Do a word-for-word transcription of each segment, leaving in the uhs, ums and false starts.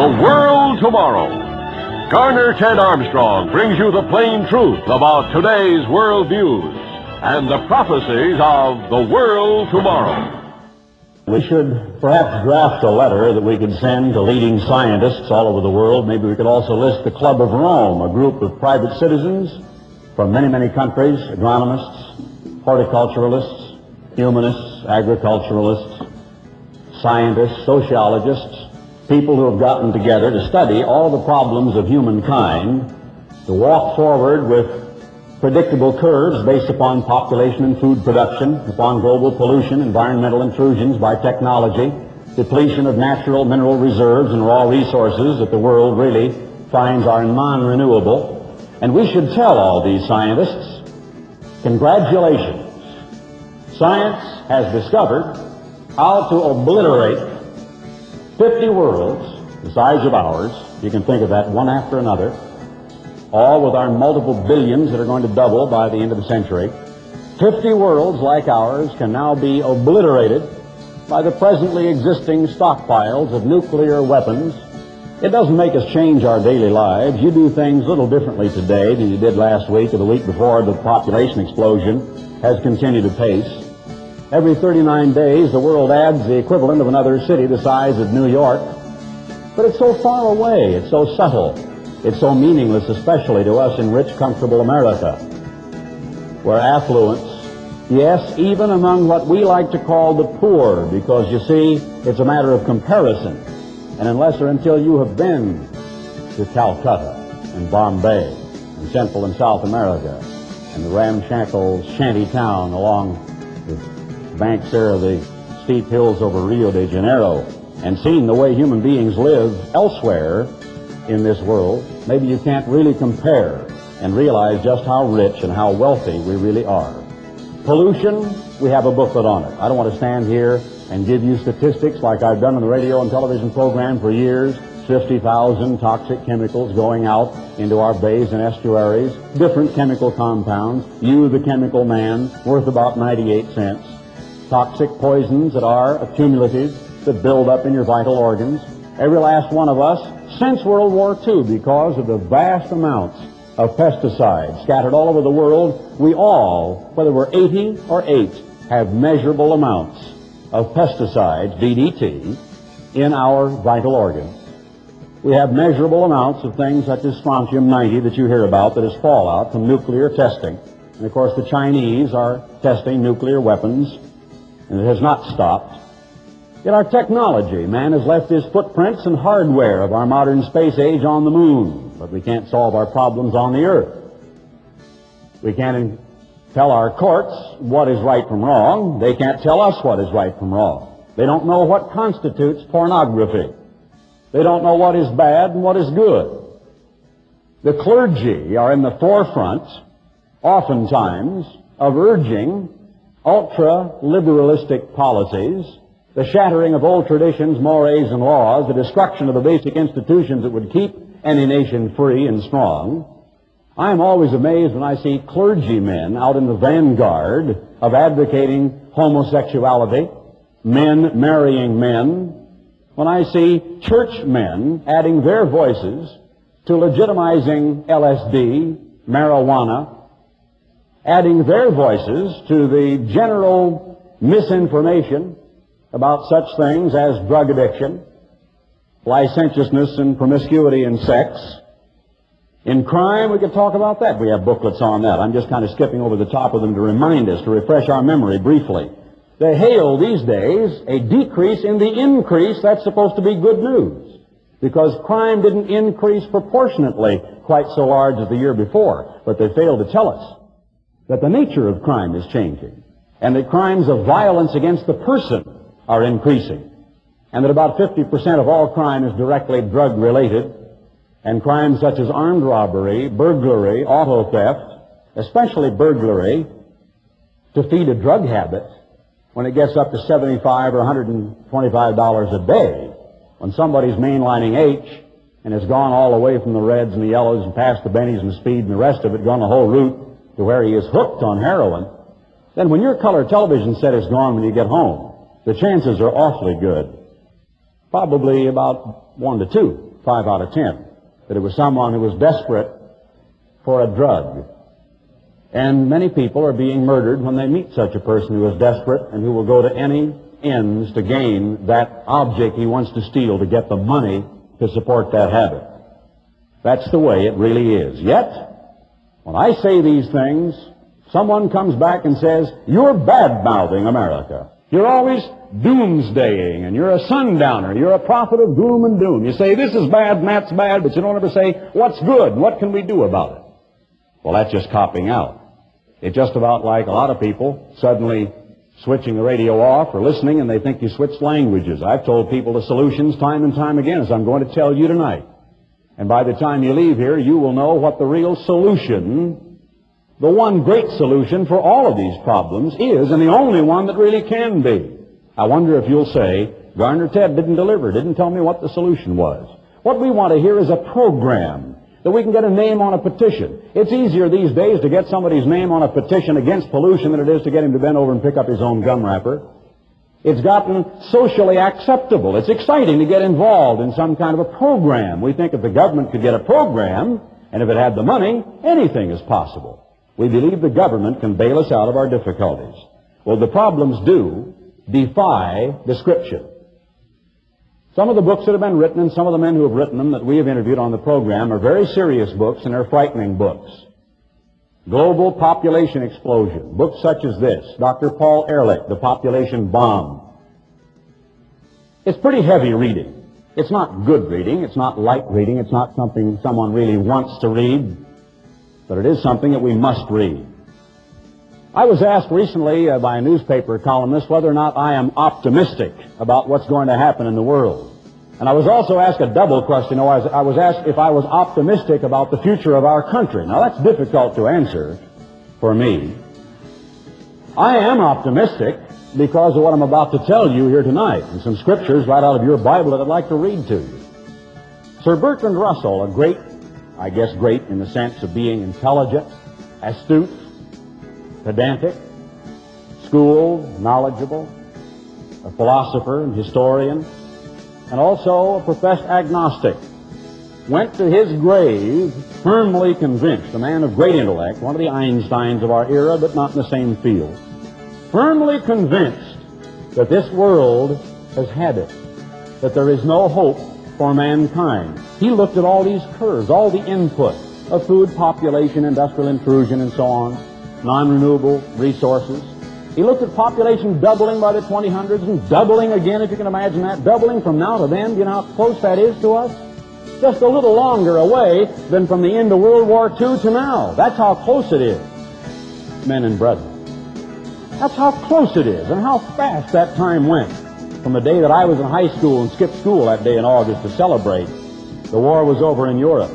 World Tomorrow. Garner Ted Armstrong brings you the plain truth about today's world views and the prophecies of the world tomorrow. We should perhaps draft a letter that we could send to leading scientists all over the world. Maybe we could also list the Club of Rome, a group of private citizens from many, many countries, agronomists, horticulturalists, humanists, agriculturalists, scientists, sociologists, people who have gotten together to study all the problems of humankind, to walk forward with predictable curves based upon population and food production, upon global pollution, environmental intrusions by technology, depletion of natural mineral reserves and raw resources that the world really finds are non-renewable. And we should tell all these scientists, congratulations. Science has discovered how to obliterate fifty worlds the size of ours. You can think of that one after another, all with our multiple billions that are going to double by the end of the century. fifty worlds like ours can now be obliterated by the presently existing stockpiles of nuclear weapons. It doesn't make us change our daily lives. You do things a little differently today than you did last week or the week before. The population explosion has continued apace. Every thirty-nine days, the world adds the equivalent of another city the size of New York. But it's so far away, it's so subtle, it's so meaningless, especially to us in rich, comfortable America, where affluence, yes, even among what we like to call the poor, because you see, it's a matter of comparison. And unless or until you have been to Calcutta and Bombay and Central and South America and the ramshackle shanty town along the banks there of the steep hills over Rio de Janeiro and seen the way human beings live elsewhere in this world, maybe you can't really compare and realize just how rich and how wealthy we really are. Pollution, we have a booklet on it. I don't want to stand here and give you statistics like I've done on the radio and television program for years. fifty thousand toxic chemicals going out into our bays and estuaries, different chemical compounds. You, the chemical man, worth about ninety-eight cents. Toxic poisons that are accumulative, that build up in your vital organs. Every last one of us since World War Two, because of the vast amounts of pesticides scattered all over the world, we all, whether we're eighty or eight, have measurable amounts of pesticides, D D T, in our vital organs. We have measurable amounts of things such as strontium ninety that you hear about that is fallout from nuclear testing. And of course the Chinese are testing nuclear weapons, and it has not stopped. Yet our technology, man has left his footprints and hardware of our modern space age on the moon, but we can't solve our problems on the earth. We can't tell our courts what is right from wrong. They can't tell us what is right from wrong. They don't know what constitutes pornography. They don't know what is bad and what is good. The clergy are in the forefront, oftentimes, of urging ultra-liberalistic policies, the shattering of old traditions, mores, and laws, the destruction of the basic institutions that would keep any nation free and strong. I am always amazed when I see clergymen out in the vanguard of advocating homosexuality, men marrying men, when I see churchmen adding their voices to legitimizing L S D, marijuana, adding their voices to the general misinformation about such things as drug addiction, licentiousness and promiscuity in sex. In crime, we could talk about that. We have booklets on that. I'm just kind of skipping over the top of them to remind us, to refresh our memory briefly. They hail these days a decrease in the increase. That's supposed to be good news, because crime didn't increase proportionately quite so large as the year before. But they fail to tell us that the nature of crime is changing, and that crimes of violence against the person are increasing, and that about fifty percent of all crime is directly drug-related, and crimes such as armed robbery, burglary, auto theft, especially burglary, to feed a drug habit, when it gets up to seventy-five or one hundred twenty-five dollars a day, when somebody's mainlining H and has gone all the way from the reds and the yellows and past the bennies and the speed and the rest of it, gone the whole route to where he is hooked on heroin, then when your color television set is gone when you get home, the chances are awfully good, probably about one to two, five out of ten, that it was someone who was desperate for a drug. And many people are being murdered when they meet such a person who is desperate and who will go to any ends to gain that object he wants to steal to get the money to support that habit. That's the way it really is. Yet, when I say these things, someone comes back and says, you're bad-mouthing America. You're always doomsdaying, and you're a sundowner. You're a prophet of gloom and doom. You say, this is bad and that's bad, but you don't ever say, what's good and what can we do about it? Well, that's just copping out. It's just about like a lot of people suddenly switching the radio off or listening, and they think you switched languages. I've told people the solutions time and time again, as I'm going to tell you tonight. And by the time you leave here, you will know what the real solution, the one great solution for all of these problems is, and the only one that really can be. I wonder if you'll say, Garner Ted didn't deliver, didn't tell me what the solution was. What we want to hear is a program, that we can get a name on a petition. It's easier these days to get somebody's name on a petition against pollution than it is to get him to bend over and pick up his own gum wrapper. It's gotten socially acceptable. It's exciting to get involved in some kind of a program. We think if the government could get a program, and if it had the money, anything is possible. We believe the government can bail us out of our difficulties. Well, the problems do defy description. Some of the books that have been written and some of the men who have written them that we have interviewed on the program are very serious books, and they're frightening books. Global Population Explosion. Books such as this, Doctor Paul Ehrlich, The Population Bomb. It's pretty heavy reading. It's not good reading. It's not light reading. It's not something someone really wants to read. But it is something that we must read. I was asked recently uh, by a newspaper columnist whether or not I am optimistic about what's going to happen in the world. And I was also asked a double question. I was, I was asked if I was optimistic about the future of our country. Now, that's difficult to answer for me. I am optimistic because of what I'm about to tell you here tonight, and some scriptures right out of your Bible that I'd like to read to you. Sir Bertrand Russell, a great, I guess great in the sense of being intelligent, astute, pedantic, schooled, knowledgeable, a philosopher and historian, and also a professed agnostic, went to his grave firmly convinced, a man of great intellect, one of the Einsteins of our era, but not in the same field, firmly convinced that this world has had it, that there is no hope for mankind. He looked at all these curves, all the input of food, population, industrial intrusion, and so on, non-renewable resources. He looked at population doubling by the twenty hundreds and doubling again, if you can imagine that, doubling from now to then. Do you know how close that is to us? Just a little longer away than from the end of World War Two to now. That's how close it is, men and brethren. That's how close it is and how fast that time went. From the day that I was in high school and skipped school that day in August to celebrate, the war was over in Europe.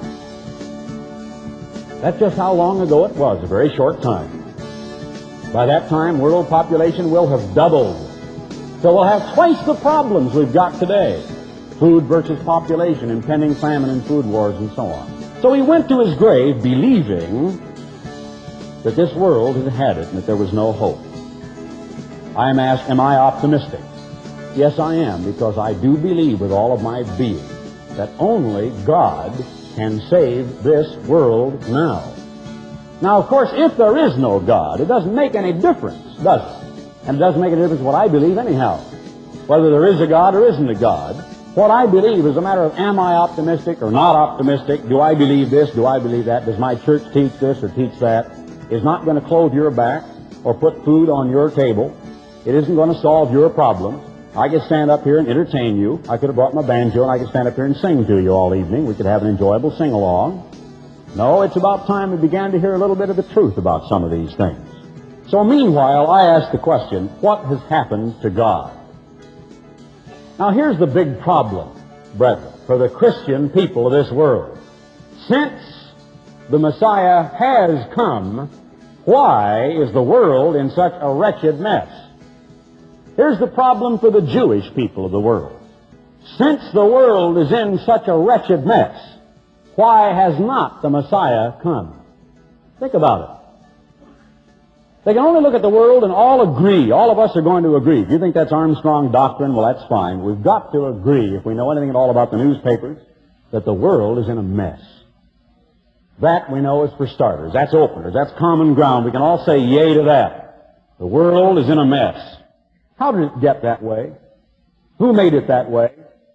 That's just how long ago it was, a very short time. By that time, world population will have doubled. So we'll have twice the problems we've got today. Food versus population, impending famine and food wars and so on. So he went to his grave believing that this world had had it and that there was no hope. I am asked, am I optimistic? Yes, I am, because I do believe with all of my being that only God can save this world now. Now, of course, if there is no God, it doesn't make any difference, does it? And it doesn't make any difference what I believe anyhow. Whether there is a God or isn't a God, what I believe is a matter of am I optimistic or not optimistic? Do I believe this? Do I believe that? Does my church teach this or teach that? Is not going to clothe your back or put food on your table. It isn't going to solve your problems. I could stand up here and entertain you. I could have brought my banjo and I could stand up here and sing to you all evening. We could have an enjoyable sing-along. No, it's about time we began to hear a little bit of the truth about some of these things. So meanwhile, I ask the question, what has happened to God? Now here's the big problem, brethren, for the Christian people of this world. Since the Messiah has come, why is the world in such a wretched mess? Here's the problem for the Jewish people of the world. Since the world is in such a wretched mess, why has not the Messiah come? Think about it. They can only look at the world and all agree. All of us are going to agree. If you think that's Armstrong doctrine, well, that's fine. We've got to agree, if we know anything at all about the newspapers, that the world is in a mess. That we know is for starters. That's openers. That's common ground. We can all say yea to that. The world is in a mess. How did it get that way? Who made it that way?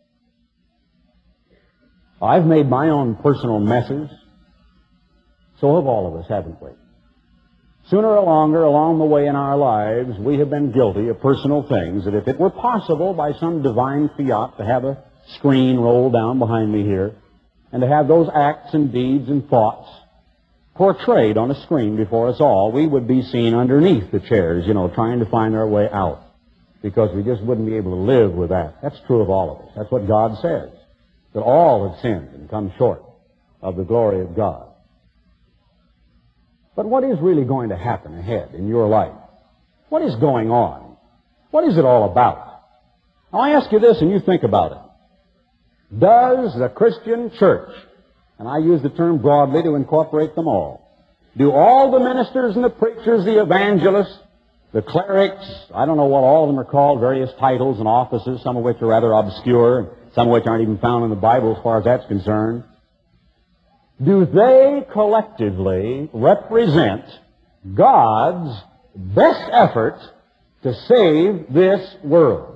I've made my own personal messes. So have all of us, haven't we? Sooner or longer along the way in our lives, we have been guilty of personal things that if it were possible by some divine fiat to have a screen rolled down behind me here, and to have those acts and deeds and thoughts portrayed on a screen before us all, we would be seen underneath the chairs, you know, trying to find our way out, because we just wouldn't be able to live with that. That's true of all of us. That's what God says, that all have sinned and come short of the glory of God. But what is really going to happen ahead in your life? What is going on? What is it all about? Now, I ask you this, and you think about it. Does the Christian church, and I use the term broadly to incorporate them all, do all the ministers and the preachers, the evangelists, the clerics, I don't know what all of them are called, various titles and offices, some of which are rather obscure, some of which aren't even found in the Bible as far as that's concerned, do they collectively represent God's best effort to save this world?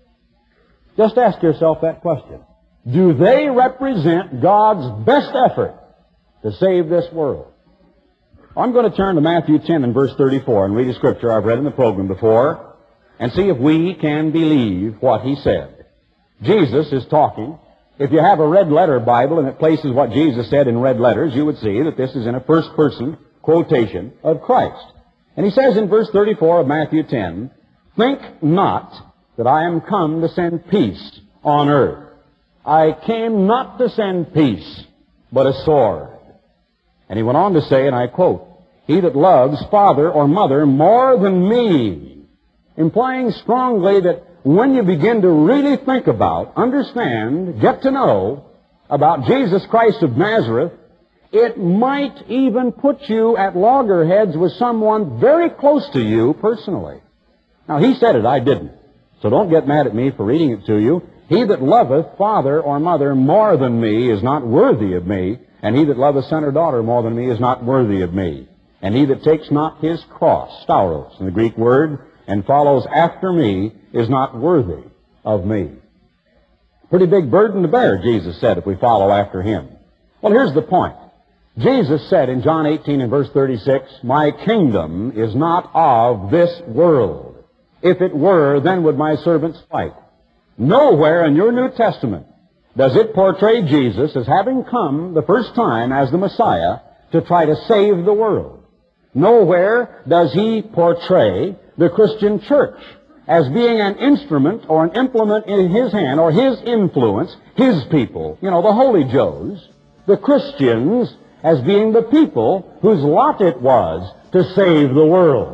Just ask yourself that question. Do they represent God's best effort to save this world? I'm going to turn to Matthew ten and verse thirty-four and read a scripture I've read in the program before and see if we can believe what he said. Jesus is talking. If you have a red letter Bible and it places what Jesus said in red letters, you would see that this is in a first person quotation of Christ. And he says in verse thirty-four of Matthew ten, "Think not that I am come to send peace on earth. I came not to send peace, but a sword." And he went on to say, and I quote, "He that loves father or mother more than me," implying strongly that when you begin to really think about, understand, get to know about Jesus Christ of Nazareth, it might even put you at loggerheads with someone very close to you personally. Now, he said it, I didn't. So don't get mad at me for reading it to you. "He that loveth father or mother more than me is not worthy of me, and he that loveth son or daughter more than me is not worthy of me. And he that takes not his cross," stauros in the Greek word, "and follows after me is not worthy of me." Pretty big burden to bear, Jesus said, if we follow after him. Well, here's the point. Jesus said in John eighteen and verse thirty-six, "My kingdom is not of this world. If it were, then would my servants fight." Nowhere in your New Testament does it portray Jesus as having come the first time as the Messiah to try to save the world. Nowhere does he portray the Christian church as being an instrument or an implement in his hand or his influence, his people, you know, the Holy Joes, the Christians, as being the people whose lot it was to save the world.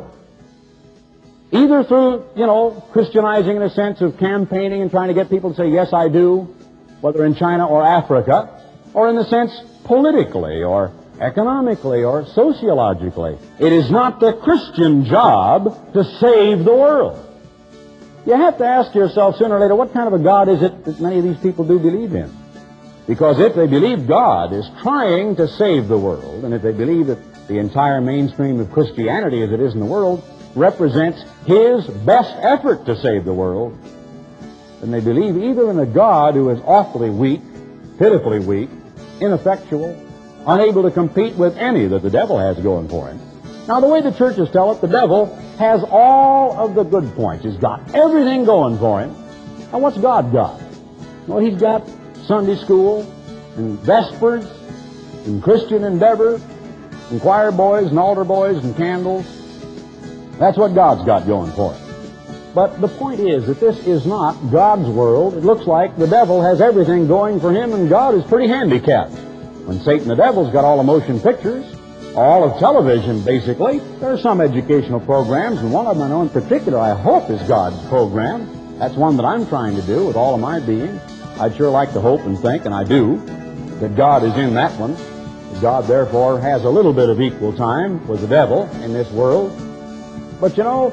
Either through, you know, Christianizing in a sense of campaigning and trying to get people to say, "Yes, I do," whether in China or Africa, or in the sense politically or economically or sociologically. It is not the Christian job to save the world. You have to ask yourself sooner or later, what kind of a God is it that many of these people do believe in? Because if they believe God is trying to save the world, and if they believe that the entire mainstream of Christianity as it is in the world represents his best effort to save the world, then they believe either in a God who is awfully weak, pitifully weak, ineffectual, unable to compete with any that the devil has going for him. Now, the way the churches tell it, the devil has all of the good points. He's got everything going for him. Now, what's God got? Well, he's got Sunday school and Vespers and Christian Endeavor and choir boys and altar boys and candles. That's what God's got going for him. But the point is that this is not God's world. It looks like the devil has everything going for him, and God is pretty handicapped. When Satan the devil's got all the motion pictures, all of television, basically, there are some educational programs, and one of them I know in particular I hope is God's program. That's one that I'm trying to do with all of my being. I'd sure like to hope and think, and I do, that God is in that one. God, therefore, has a little bit of equal time with the devil in this world. But, you know,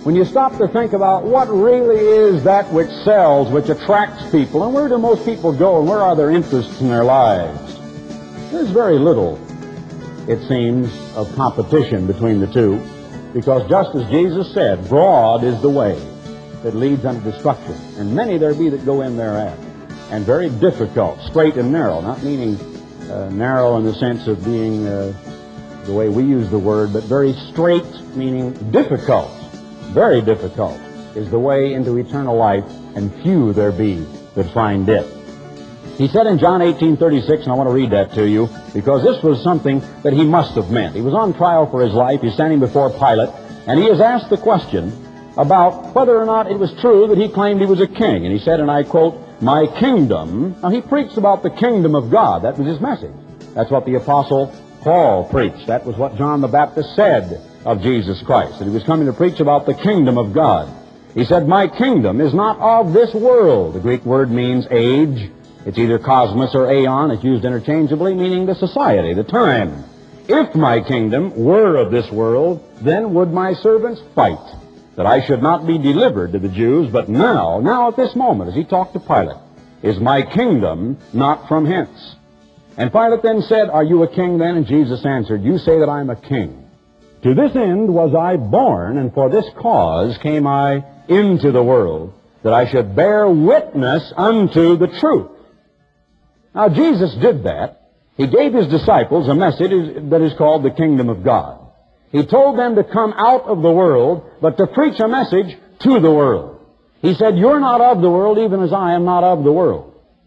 when you stop to think about what really is that which sells, which attracts people, and where do most people go, and where are their interests in their lives, there's very little, it seems, of competition between the two, because just as Jesus said, broad is the way that leads unto destruction, and many there be that go in thereat, and very difficult, straight and narrow, not meaning uh, narrow in the sense of being uh, the way we use the word, but very straight, meaning difficult, very difficult, is the way into eternal life, and few there be that find it. He said in John eighteen thirty-six, and I want to read that to you, because this was something that he must have meant. He was on trial for his life. He's standing before Pilate, and he is asked the question about whether or not it was true that he claimed he was a king. And he said, and I quote, "My kingdom." Now, he preached about the kingdom of God. That was his message. That's what the Apostle Paul preached. That was what John the Baptist said of Jesus Christ, that he was coming to preach about the kingdom of God. He said, "My kingdom is not of this world." The Greek word means age. It's either cosmos or aeon. It's used interchangeably, meaning the society, the time. "If my kingdom were of this world, then would my servants fight, that I should not be delivered to the Jews. But now, now at this moment, as he talked to Pilate, is my kingdom not from hence." And Pilate then said, "Are you a king then?" And Jesus answered, "You say that I am a king. To this end was I born, and for this cause came I into the world, that I should bear witness unto the truth." Now, Jesus did that. He gave his disciples a message that is called the kingdom of God. He told them to come out of the world, but to preach a message to the world. He said, "You're not of the world, even as I am not of the world."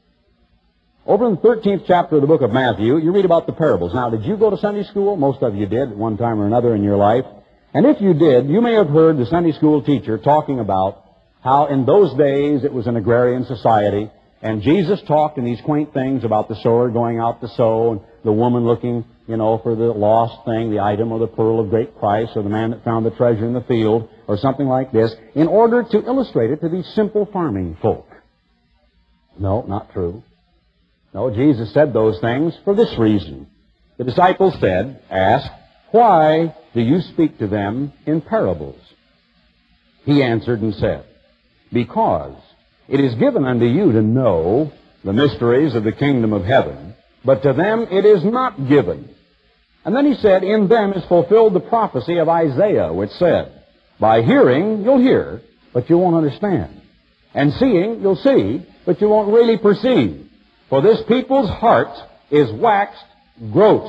Over in the thirteenth chapter of the book of Matthew, you read about the parables. Now, did you go to Sunday school? Most of you did at one time or another in your life. And if you did, you may have heard the Sunday school teacher talking about how in those days it was an agrarian society, and Jesus talked in these quaint things about the sower going out to sow, and the woman looking, you know, for the lost thing, the item, or the pearl of great price, or the man that found the treasure in the field, or something like this, in order to illustrate it to these simple farming folk. No, not true. No, Jesus said those things for this reason. The disciples said, asked, "Why do you speak to them in parables?" He answered and said, "Because it is given unto you to know the mysteries of the kingdom of heaven, but to them it is not given." And then he said, "In them is fulfilled the prophecy of Isaiah, which said, By hearing you'll hear, but you won't understand. And seeing you'll see, but you won't really perceive. For this people's heart is waxed gross,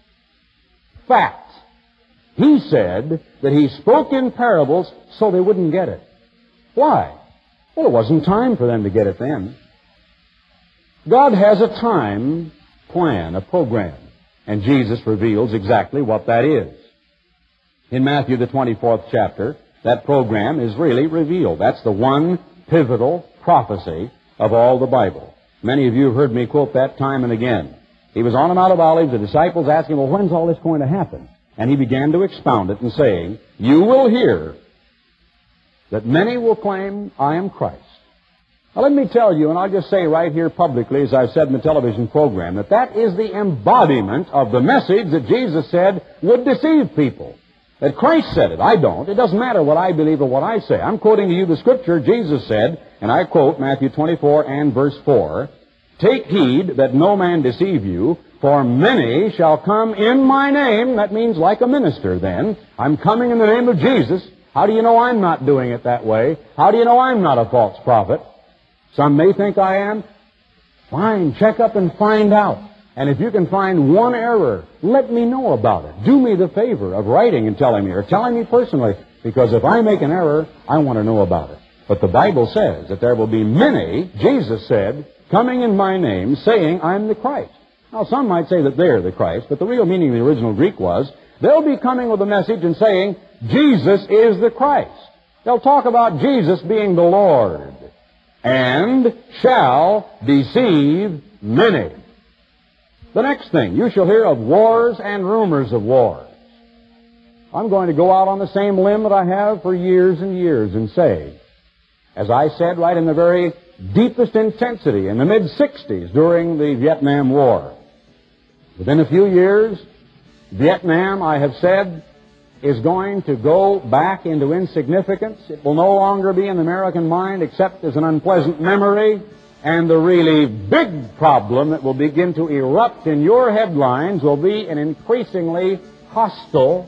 fat." He said that he spoke in parables so they wouldn't get it. Why? Well, it wasn't time for them to get it then. God has a time plan, a program, and Jesus reveals exactly what that is. In Matthew, the twenty-fourth chapter, that program is really revealed. That's the one pivotal prophecy of all the Bible. Many of you have heard me quote that time and again. He was on the Mount of Olives. The disciples asked him, "Well, when's all this going to happen?" And he began to expound it and saying, "You will hear that many will claim I am Christ." Now, let me tell you, and I'll just say right here publicly, as I've said in the television program, that that is the embodiment of the message that Jesus said would deceive people. That Christ said it. I don't. It doesn't matter what I believe or what I say. I'm quoting to you the scripture. Jesus said, and I quote Matthew twenty-four and verse four, "Take heed that no man deceive you, for many shall come in my name." That means like a minister then. I'm coming in the name of Jesus. How do you know I'm not doing it that way? How do you know I'm not a false prophet? Some may think I am. Fine, check up and find out. And if you can find one error, let me know about it. Do me the favor of writing and telling me, or telling me personally, because if I make an error, I want to know about it. But the Bible says that there will be many, Jesus said, coming in my name, saying I'm the Christ. Now, some might say that they're the Christ, but the real meaning of the original Greek was, they'll be coming with a message and saying, Jesus is the Christ. They'll talk about Jesus being the Lord, and shall deceive many. The next thing, you shall hear of wars and rumors of wars. I'm going to go out on the same limb that I have for years and years and say, as I said right in the very deepest intensity in the mid-sixties during the Vietnam War, within a few years, Vietnam, I have said, is going to go back into insignificance. It will no longer be in the American mind except as an unpleasant memory. And the really big problem that will begin to erupt in your headlines will be an increasingly hostile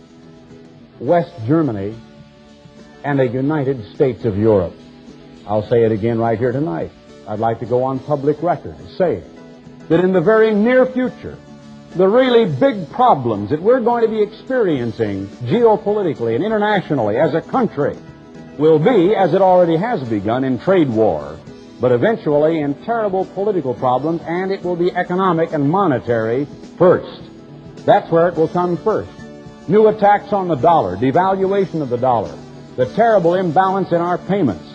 West Germany and a United States of Europe. I'll say it again right here tonight. I'd like to go on public record to say that in the very near future, the really big problems that we're going to be experiencing geopolitically and internationally as a country will be, as it already has begun, in trade war, but eventually in terrible political problems, and it will be economic and monetary first. That's where it will come first. New attacks on the dollar, devaluation of the dollar, the terrible imbalance in our payments,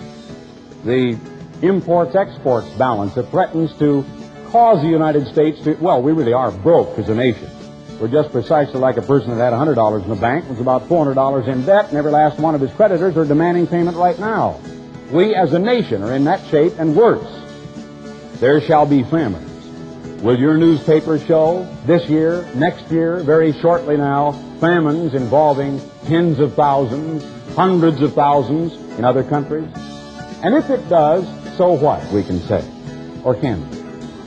the imports-exports balance that threatens to cause the United States to, well, we really are broke as a nation. We're just precisely like a person that had one hundred dollars in the bank, was about four hundred dollars in debt, and every last one of his creditors are demanding payment right now. We as a nation are in that shape and worse. There shall be famines. Will your newspaper show this year, next year, very shortly now, famines involving tens of thousands, hundreds of thousands in other countries? And if it does, so what, we can say, or can we?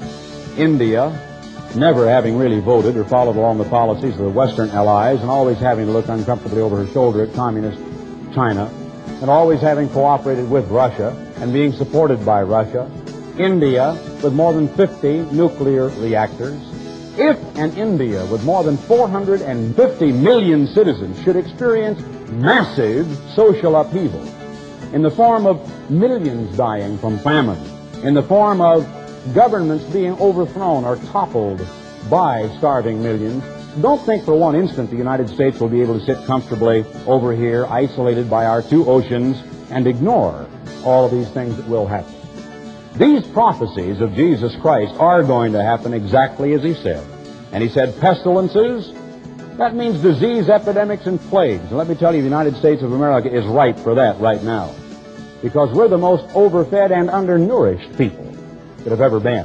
India, never having really voted or followed along the policies of the Western allies and always having to look uncomfortably over her shoulder at communist China and always having cooperated with Russia and being supported by Russia. India, with more than fifty nuclear reactors. If an India with more than four hundred fifty million citizens should experience massive social upheaval in the form of millions dying from famine, in the form of governments being overthrown or toppled by starving millions, don't think for one instant the United States will be able to sit comfortably over here, isolated by our two oceans, and ignore all of these things that will happen. These prophecies of Jesus Christ are going to happen exactly as he said. And he said pestilences, that means disease, epidemics, and plagues. And let me tell you, the United States of America is ripe for that right now, because we're the most overfed and undernourished people that have ever been.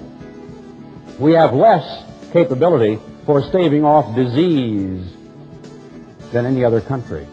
We have less capability for staving off disease than any other country.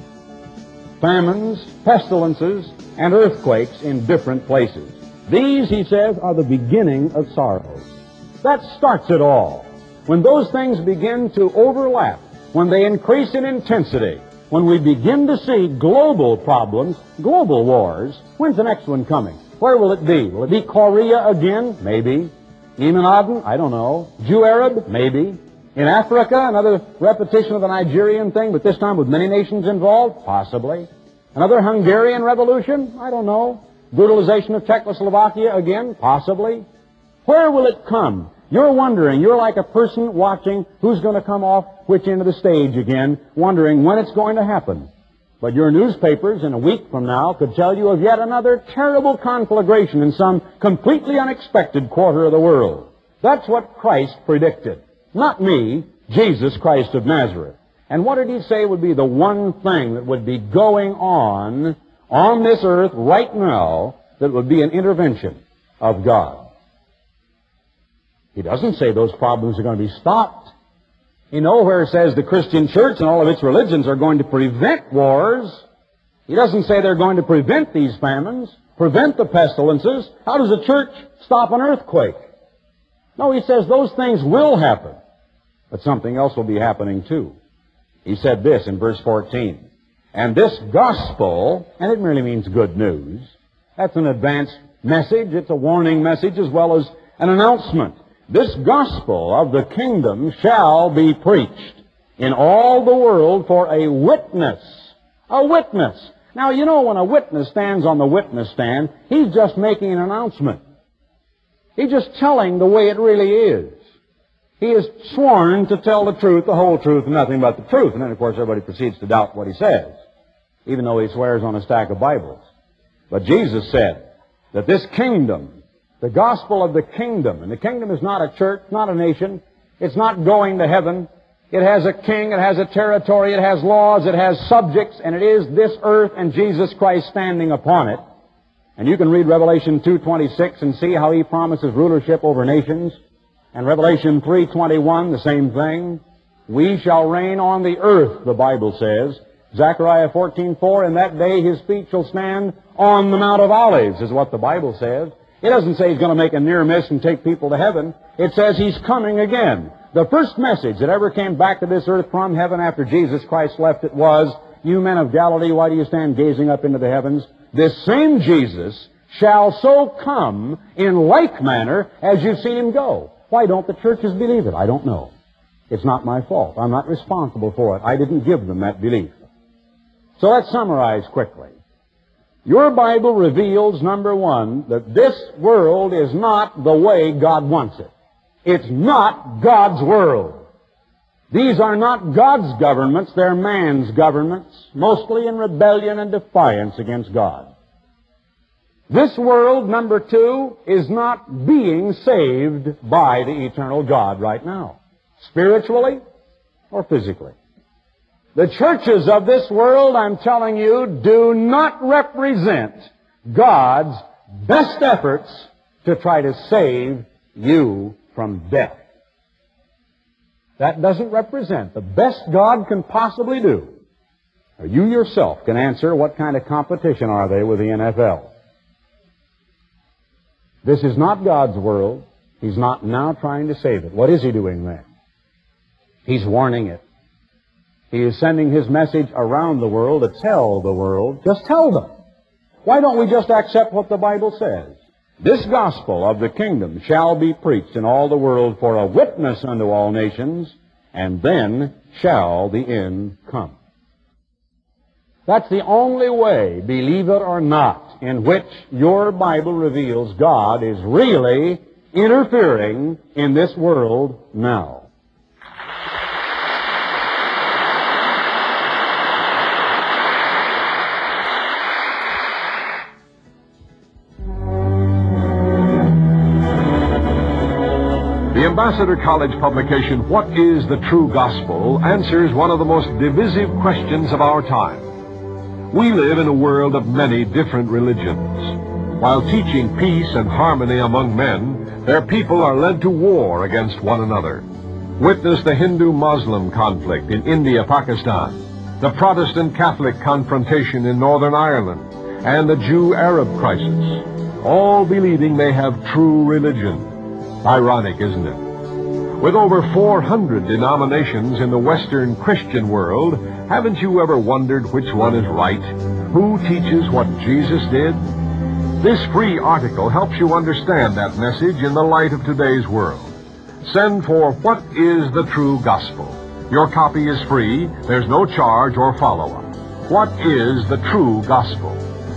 Famines, pestilences, and earthquakes in different places. These, he says, are the beginning of sorrows. That starts it all. When those things begin to overlap, when they increase in intensity, when we begin to see global problems, global wars, when's the next one coming? Where will it be? Will it be Korea again? Maybe. Yemen Aden? I don't know. Jew-Arab? Maybe. In Africa, another repetition of the Nigerian thing, but this time with many nations involved? Possibly. Another Hungarian revolution? I don't know. Brutalization of Czechoslovakia again? Possibly. Where will it come? You're wondering, you're like a person watching who's going to come off which end of the stage again, wondering when it's going to happen. But your newspapers in a week from now could tell you of yet another terrible conflagration in some completely unexpected quarter of the world. That's what Christ predicted. Not me, Jesus Christ of Nazareth. And what did he say would be the one thing that would be going on on this earth right now that would be an intervention of God? He doesn't say those problems are going to be stopped. He nowhere says the Christian church and all of its religions are going to prevent wars. He doesn't say they're going to prevent these famines, prevent the pestilences. How does the church stop an earthquake? No, he says those things will happen, but something else will be happening too. He said this in verse fourteen, and this gospel, and it merely means good news, that's an advanced message, it's a warning message as well as an announcement. This gospel of the kingdom shall be preached in all the world for a witness. A witness. Now, you know, when a witness stands on the witness stand, he's just making an announcement. He's just telling the way it really is. He is sworn to tell the truth, the whole truth, and nothing but the truth. And then, of course, everybody proceeds to doubt what he says, even though he swears on a stack of Bibles. But Jesus said that this kingdom, the gospel of the kingdom, and the kingdom is not a church, not a nation. It's not going to heaven. It has a king, it has a territory, it has laws, it has subjects, and it is this earth and Jesus Christ standing upon it. And you can read Revelation two twenty-six and see how he promises rulership over nations. And Revelation three twenty-one, the same thing. We shall reign on the earth, the Bible says, Zechariah fourteen four, in that day his feet shall stand on the Mount of Olives, is what the Bible says. It doesn't say he's going to make a near miss and take people to heaven. It says he's coming again. The first message that ever came back to this earth from heaven after Jesus Christ left it was, you men of Galilee, why do you stand gazing up into the heavens? This same Jesus shall so come in like manner as you've seen him go. Why don't the churches believe it? I don't know. It's not my fault. I'm not responsible for it. I didn't give them that belief. So let's summarize quickly. Your Bible reveals, number one, that this world is not the way God wants it. It's not God's world. These are not God's governments, they're man's governments, mostly in rebellion and defiance against God. This world, number two, is not being saved by the eternal God right now, spiritually or physically. The churches of this world, I'm telling you, do not represent God's best efforts to try to save you from death. That doesn't represent the best God can possibly do. Or you yourself can answer what kind of competition are they with the N F L. This is not God's world. He's not now trying to save it. What is he doing then? He's warning it. He is sending his message around the world to tell the world. Just tell them. Why don't we just accept what the Bible says? This gospel of the kingdom shall be preached in all the world for a witness unto all nations, and then shall the end come. That's the only way, believe it or not, in which your Bible reveals God is really interfering in this world now. The Ambassador College publication, What is the True Gospel?, answers one of the most divisive questions of our time. We live in a world of many different religions. While teaching peace and harmony among men, their people are led to war against one another. Witness the Hindu-Muslim conflict in India-Pakistan, the Protestant-Catholic confrontation in Northern Ireland, and the Jew-Arab crisis, all believing they have true religion. Ironic, isn't it? With over four hundred denominations in the Western Christian world, haven't you ever wondered which one is right? Who teaches what Jesus did? This free article helps you understand that message in the light of today's world. Send for What is the True Gospel? Your copy is free. There's no charge or follow-up. What is the True Gospel?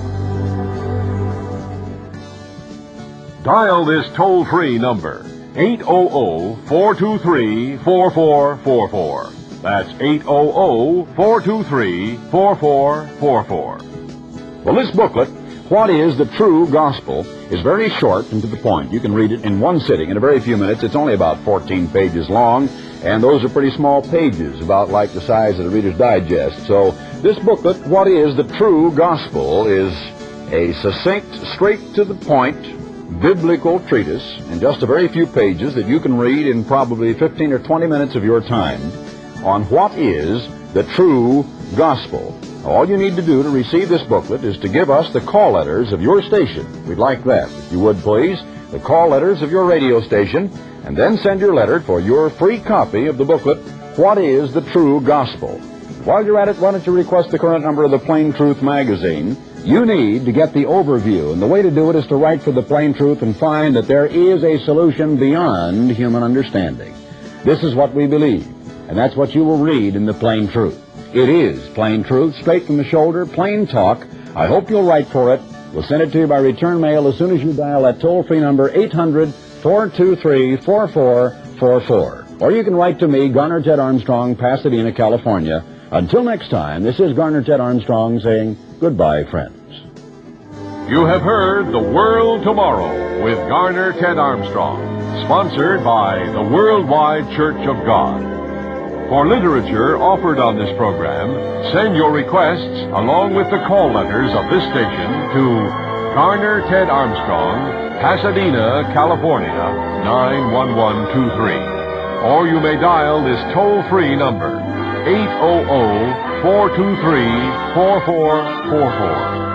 Dial this toll-free number, eight hundred, four two three, four four four four. That's eight hundred, four two three, four four four four. Well, this booklet, What is the True Gospel, is very short and to the point. You can read it in one sitting in a very few minutes. It's only about fourteen pages long, and those are pretty small pages, about like the size of the Reader's Digest. So this booklet, What is the True Gospel, is a succinct, straight-to-the-point biblical treatise in just a very few pages that you can read in probably fifteen or twenty minutes of your time on what is the true gospel. All you need to do to receive this booklet is to give us the call letters of your station. We'd like that, if you would please, the call letters of your radio station, and then send your letter for your free copy of the booklet, What is the True Gospel? While you're at it, why don't you request the current number of the Plain Truth magazine? You need to get the overview, and the way to do it is to write for the Plain Truth and find that there is a solution beyond human understanding. This is what we believe, and that's what you will read in the Plain Truth. It is Plain Truth, straight from the shoulder, plain talk. I hope you'll write for it. We'll send it to you by return mail as soon as you dial that toll-free number, eight hundred, four two three, four four four four. Or you can write to me, Garner Ted Armstrong, Pasadena, California. Until next time, this is Garner Ted Armstrong saying goodbye, friends. You have heard The World Tomorrow with Garner Ted Armstrong, sponsored by the Worldwide Church of God. For literature offered on this program, send your requests along with the call letters of this station to Garner Ted Armstrong, Pasadena, California, nine one one two three. Or you may dial this toll-free number, eight hundred, four two three, four four four four.